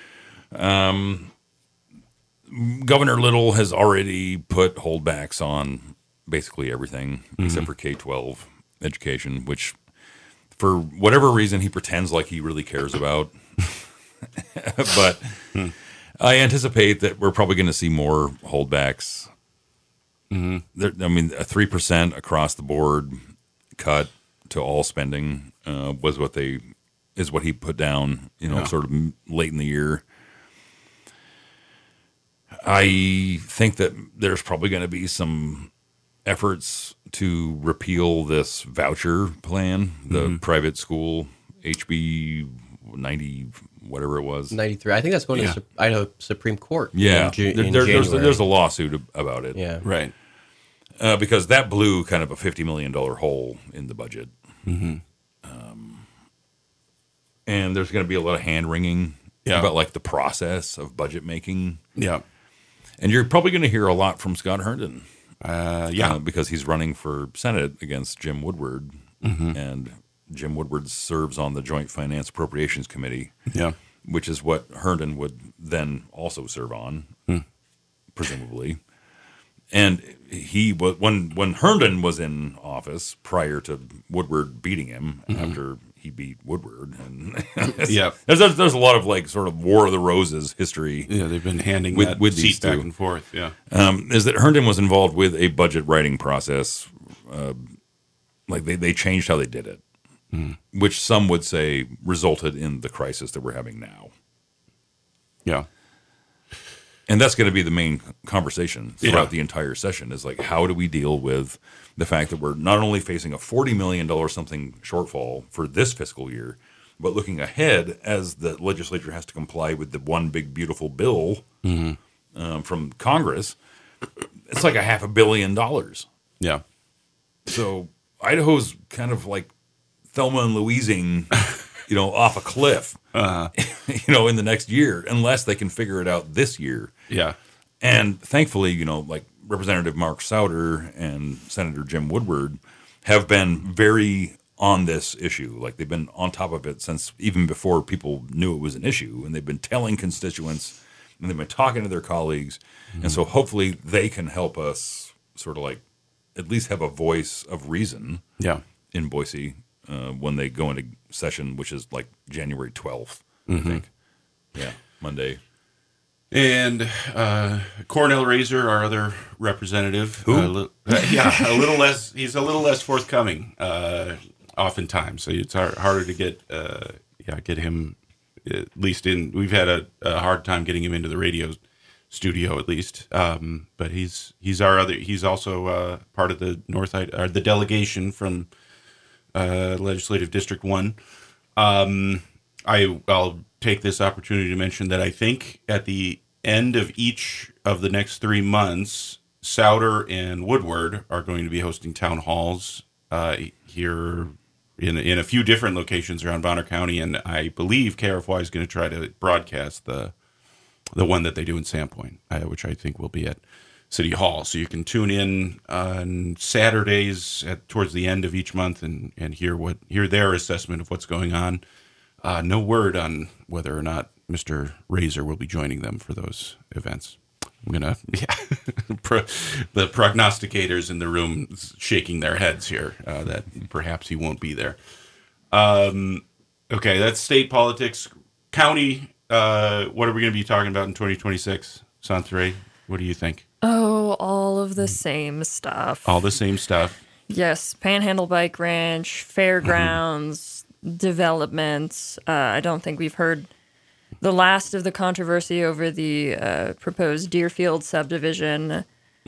Governor Little has already put holdbacks on basically everything except for K-12 education, which for whatever reason he pretends like he really cares about. But I anticipate that we're probably going to see more holdbacks. A 3% across the board cut to all spending was what he put down, sort of late in the year. I think that there's probably going to be some efforts to repeal this voucher plan, the private school HB 90, whatever it was. 93. I think that's going to the Idaho Supreme Court. Yeah, in January. there's a lawsuit about it. Yeah. Right. Because that blew kind of a $50 million hole in the budget. And there's going to be a lot of hand-wringing about like the process of budget making. Yeah. And you're probably going to hear a lot from Scott Herndon. Yeah. Because he's running for Senate against Jim Woodward. And Jim Woodward serves on the Joint Finance Appropriations Committee, Yeah. which is what Herndon would then also serve on, presumably. And when Herndon was in office prior to Woodward beating him after he beat Woodward, and Yeah. there's a lot of like sort of War of the Roses history. Yeah, they've been handing With that these seat back two. and forth. Yeah. Is that Herndon was involved with a budget writing process, like they changed how they did it, which some would say resulted in the crisis that we're having now. Yeah. And that's going to be the main conversation throughout the entire session is like, how do we deal with the fact that we're not only facing a $40 million something shortfall for this fiscal year, but looking ahead as the legislature has to comply with the one big beautiful bill from Congress, it's like $500 million. Yeah. So Idaho's kind of like Thelma and Louising, off a cliff, in the next year, unless they can figure it out this year. Yeah. And thankfully, like Representative Mark Souder and Senator Jim Woodward have been very on this issue. Like they've been on top of it since even before people knew it was an issue. And they've been telling constituents and they've been talking to their colleagues. And so hopefully they can help us sort of like at least have a voice of reason Yeah. in Boise when they go into session, which is like January 12th, I think. Yeah, Monday. And Cornell Razor, our other representative, Who? He's a little less forthcoming, oftentimes. So it's harder to get him at least we've had a hard time getting him into the radio studio at least. But he's also part of the the delegation from Legislative District 1. I'll take this opportunity to mention that I think at the end of each of the next 3 months, Souder and Woodward are going to be hosting town halls here in a few different locations around Bonner County, and I believe KRFY is going to try to broadcast the one that they do in Sandpoint, which I think will be at City Hall. So you can tune in on Saturdays towards the end of each month and hear their assessment of what's going on. No word on whether or not Mr. Razor will be joining them for those events. I'm gonna, the prognosticators in the room shaking their heads here that perhaps he won't be there. Okay, that's state politics. County, what are we going to be talking about in 2026? Santre, what do you think? Oh, all of the same stuff. All the same stuff. Yes, Panhandle Bike Ranch, fairgrounds, developments. I don't think we've heard the last of the controversy over the proposed Deerfield subdivision.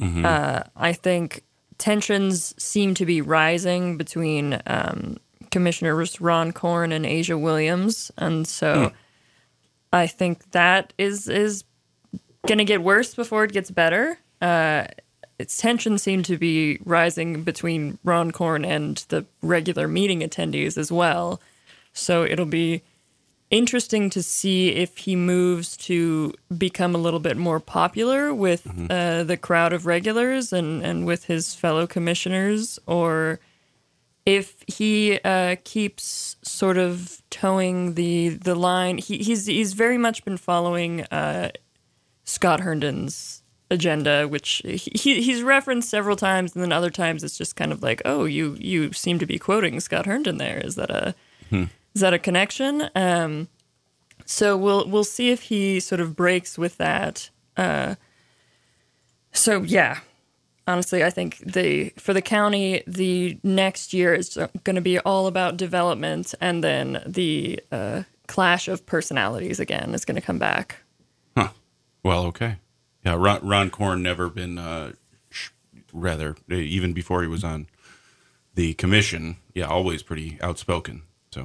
I think tensions seem to be rising between Commissioners Ron Korn and Asia Williams, and so I think that is going to get worse before it gets better. Its tensions seem to be rising between Ron Korn and the regular meeting attendees as well. So it'll be interesting to see if he moves to become a little bit more popular with the crowd of regulars and with his fellow commissioners, or if he keeps sort of towing the line. He's very much been following Scott Herndon's agenda, which he's referenced several times, and then other times it's just kind of like, oh, you seem to be quoting Scott Herndon there. Is that a connection? So we'll see if he sort of breaks with that. So yeah, honestly, I think for the county, the next year is going to be all about development, and then the clash of personalities again is going to come back. Huh. Well, okay. Yeah, Ron Korn never been, even before he was on the commission, always pretty outspoken. So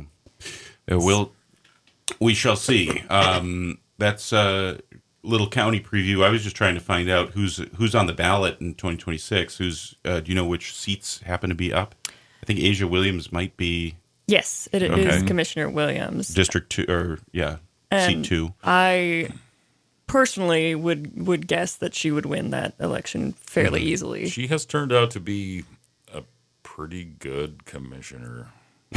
we shall see. That's a little county preview. I was just trying to find out who's on the ballot in 2026. Do you know which seats happen to be up? I think Asia Williams might be. Yes, it is Commissioner Williams. District 2, seat 2. I personally would guess that she would win that election fairly easily. She has turned out to be a pretty good commissioner.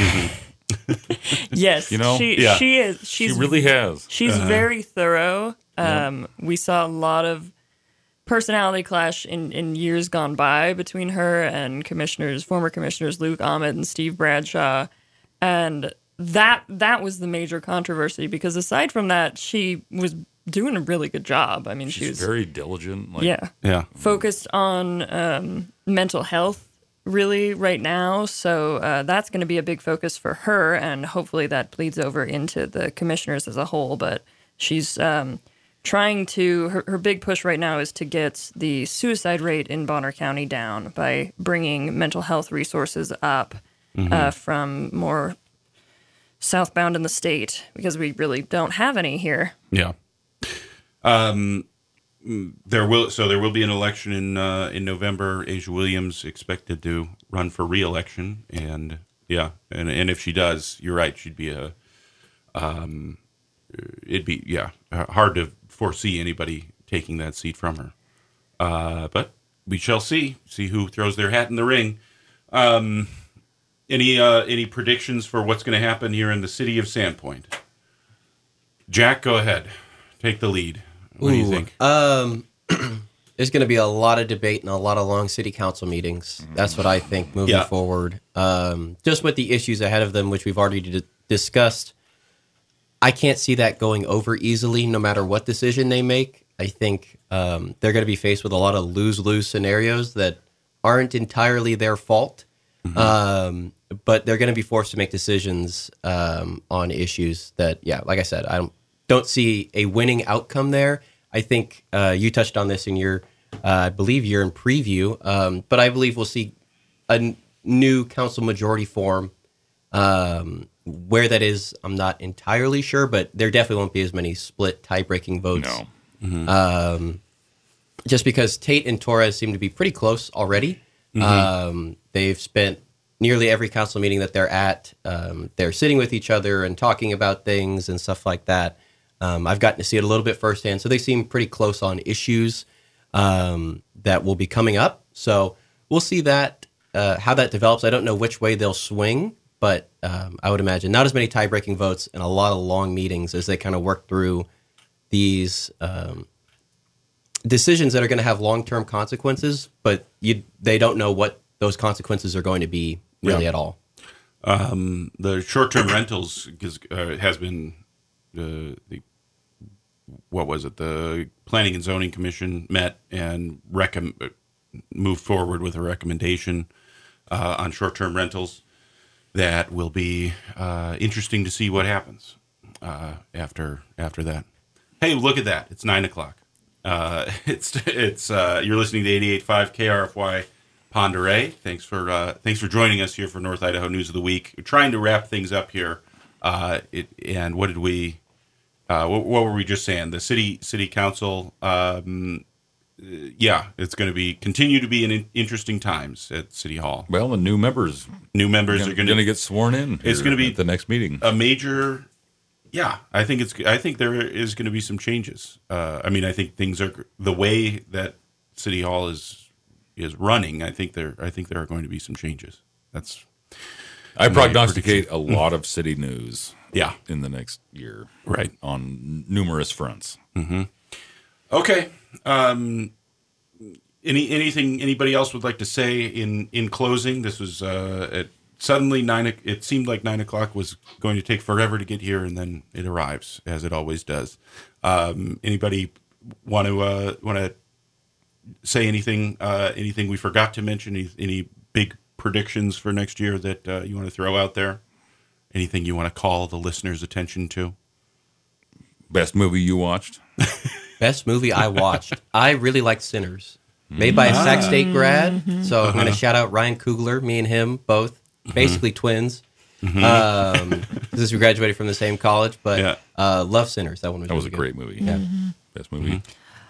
Yes, she is. She really has. She's very thorough. We saw a lot of personality clash in years gone by between her and former commissioners Luke Ahmed and Steve Bradshaw, and that was the major controversy, because aside from that, she was doing a really good job. I mean, she's very diligent. Focused on mental health really right now. So that's going to be a big focus for her, and hopefully that bleeds over into the commissioners as a whole. But she's trying to, her big push right now is to get the suicide rate in Bonner County down by bringing mental health resources up from more southbound in the state, because we really don't have any here. Yeah. There will be an election in November. Asia Williams expected to run for re-election, and if she does, you're right, she'd be it'd be hard to foresee anybody taking that seat from her. But we shall see who throws their hat in the ring. Any predictions for what's going to happen here in the city of Sandpoint? Jack, go ahead. Take the lead. What do you think? There's going to be a lot of debate and a lot of long city council meetings. That's what I think moving forward. Just with the issues ahead of them, which we've already discussed, I can't see that going over easily no matter what decision they make. I think they're going to be faced with a lot of lose-lose scenarios that aren't entirely their fault. But they're going to be forced to make decisions on issues that, like I said, don't see a winning outcome there. I think you touched on this in your, I believe you're in preview, but I believe we'll see a new council majority form. Where that is, I'm not entirely sure, but there definitely won't be as many split tie-breaking votes. No. Just because Tate and Torres seem to be pretty close already. They've spent nearly every council meeting that they're at. They're sitting with each other and talking about things and stuff like that. I've gotten to see it a little bit firsthand. So they seem pretty close on issues that will be coming up. So we'll see that how that develops. I don't know which way they'll swing, but I would imagine not as many tie-breaking votes and a lot of long meetings as they kind of work through these decisions that are going to have long-term consequences, but they don't know what those consequences are going to be really at all. The short-term rentals has been what was it? The Planning and Zoning Commission met and moved forward with a recommendation on short-term rentals that will be interesting to see what happens after that. Hey, look at that! It's 9:00. It's you're listening to 88.5 KRFY Ponderay. Thanks for joining us here for North Idaho News of the Week. We're trying to wrap things up here. And what did we? What were we just saying? The city council. It's going to continue to be interesting times at City Hall. Well, the new members are going to get sworn in. It's going to be at the next meeting. A major. Yeah, I think there is going to be some changes. I think things are the way that City Hall is running. I think there are going to be some changes. I prognosticate a lot of city news. Yeah, in the next year, right, on numerous fronts. Mm-hmm. Okay. Anything anybody else would like to say in closing? This was suddenly it seemed like 9:00 was going to take forever to get here, and then it arrives as it always does. Anybody want to say anything? Anything we forgot to mention? Any big predictions for next year that you want to throw out there? Anything you want to call the listeners' attention to? Best movie you watched? Best movie I watched. I really liked Sinners, made by a Sac State grad. So I'm going to shout out Ryan Coogler. Me and him both, basically twins. Because we graduated from the same college, but love Sinners. That one was a great movie. Yeah, best movie.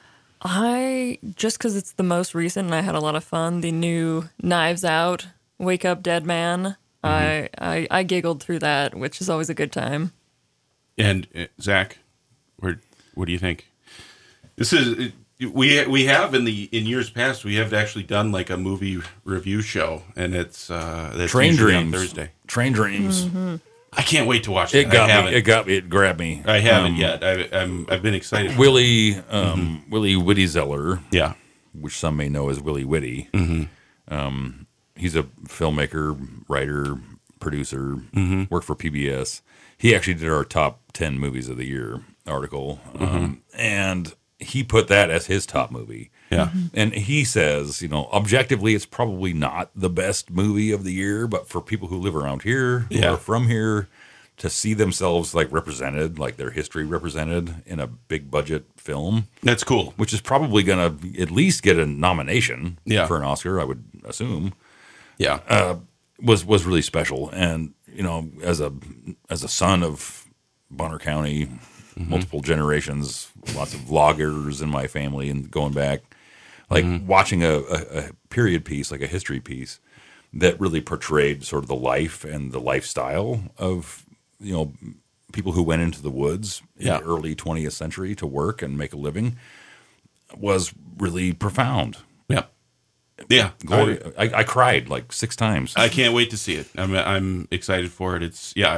I just because it's the most recent and I had a lot of fun. The new Knives Out, Wake Up Dead Man. I giggled through that, which is always a good time. And Zach, what do you think? This is we have in years past we have actually done like a movie review show, and that's Train Dreams on Thursday. Train Dreams. Mm-hmm. I can't wait to watch it. It grabbed me. I haven't yet. I've been excited. Willie Whitty Zeller, which some may know as Willie Whitty. Mm-hmm. He's a filmmaker, writer, producer. Worked for PBS. He actually did our top 10 movies of the year article, and he put that as his top movie. Yeah, and he says, objectively, it's probably not the best movie of the year, but for people who live around here, who are from here, to see themselves like represented, like their history represented in a big budget film, that's cool. Which is probably going to at least get a nomination for an Oscar, I would assume. Yeah, was really special, and as a son of Bonner County, multiple generations, lots of loggers in my family, and going back, like watching a period piece, like a history piece, that really portrayed sort of the life and the lifestyle of people who went into the woods in the early 20th century to work and make a living, was really profound. Yeah, I cried like 6 times. I can't wait to see it. I'm excited for it.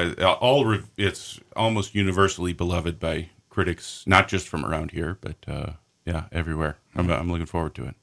It's almost universally beloved by critics, not just from around here, but everywhere. I'm looking forward to it.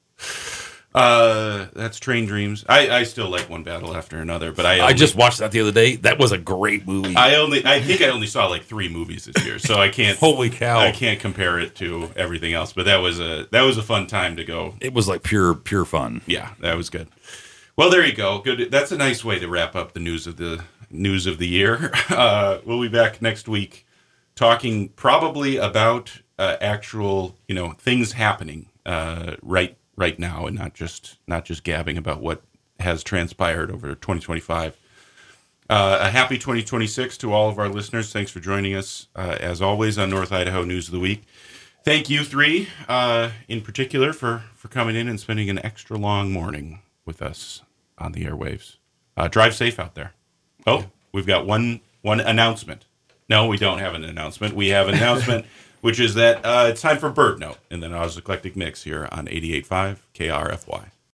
That's Train Dreams. I still like One Battle After Another, but I just watched that the other day. That was a great movie. I think I only saw like 3 movies this year, so I can't. Holy cow! I can't compare it to everything else. But that was a fun time to go. It was like pure fun. Yeah, that was good. Well, there you go. Good. That's a nice way to wrap up the news of the year. We'll be back next week talking probably about actual, things happening right now, and not just gabbing about what has transpired over 2025. A happy 2026 to all of our listeners. Thanks for joining us, as always, on North Idaho News of the Week. Thank you three, in particular, for coming in and spending an extra long morning with us on the airwaves. Drive safe out there. Oh, we've got one announcement. No, we don't have an announcement. We have an announcement, which is that it's time for Bird Note, and then Oz Eclectic Mix here on 88.5 KRFY.